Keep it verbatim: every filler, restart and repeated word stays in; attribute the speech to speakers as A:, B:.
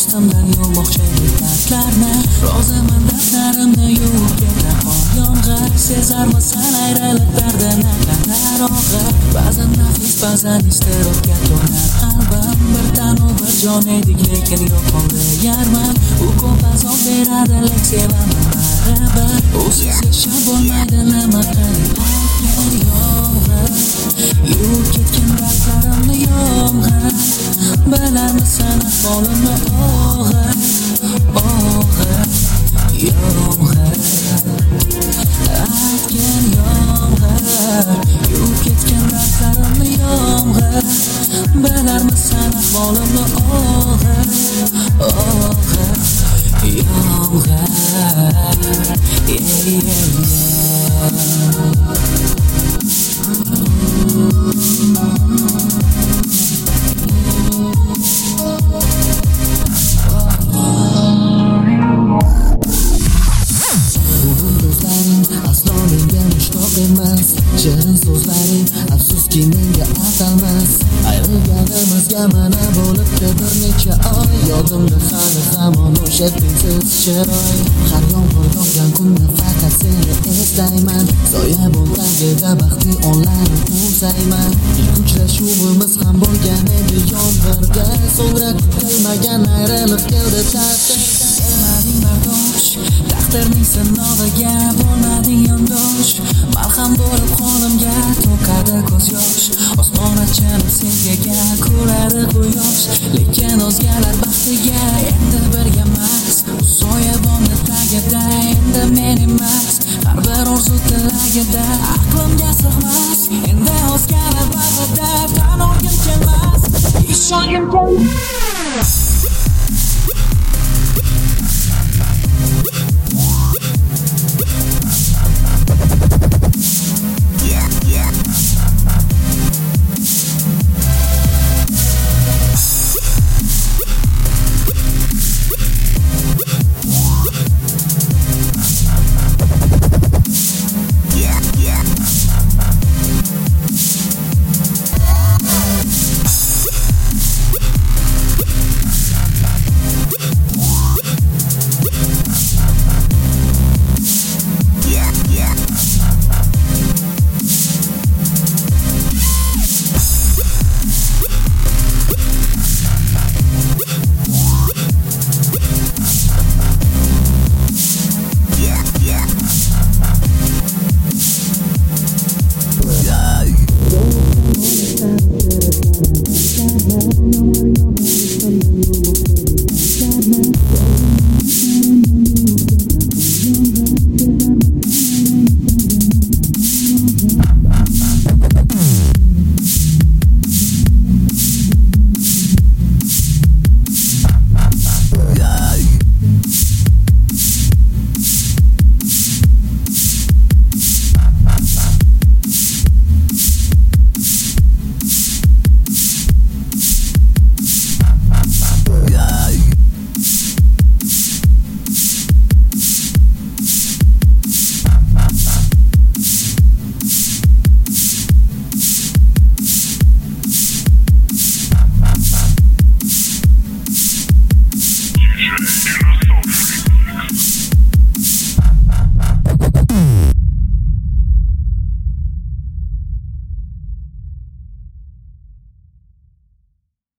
A: ostimdan yurmoqchi dardlarni, roziman dardlarimni yuvib ketaman yomg'ir. Sezarmisan ayriliq dardini qadar og'ir, ba'zan nafis ba'zan iztirobga to'lar qalbim. Bir tanu bir jon edik lekin yo'q qoldi yarman, u ko'p azob beradi lek sevaman baribir. Usiz yashab bo'lmaydi nima qilay aytgin yomg'ir, yuvib ketgan dardlarimni yomg'ir. Bilarmisan ahvolimni og'ir, og'ir yomg'ir, aytgin yomg'ir, yuvib ketgan dardlarimni yomg'ir. Bilarmisan ahvolimni og'ir, og'ir yomg'ir, yeah, yeah, yeah. Shirin so'zlaring afsuski menga atalmas, ayrilganimizga mana bo'libdi bir necha oy. Yodimda hali hamon o'sha tengsiz chiroy, har yomg'ir yog'gan kunda faqat seni eslayman. Soyabon tagida baxtli onlarni uzayman. Ilk uchrashuvimiz ham bo'lgan edi yomg'irda, so'ngra kutilmagan ayriliq keldi ta'qibda. Sevmading bardosh, taqdirning sinoviga bo'lmading yondosh. Malham bo'lib qo'limga to'kadi ko'z yosh, osmon achinib sevgiga ko'radi quyosh. Lekin o'zgalar baxtiga endi birga emas, u soyabonni tagida endi men emas. Har bir orzu tilagida aqlimga sig'mas, endi o'zgalar bag'rida tan olgim kelmas, ishongim kelmas.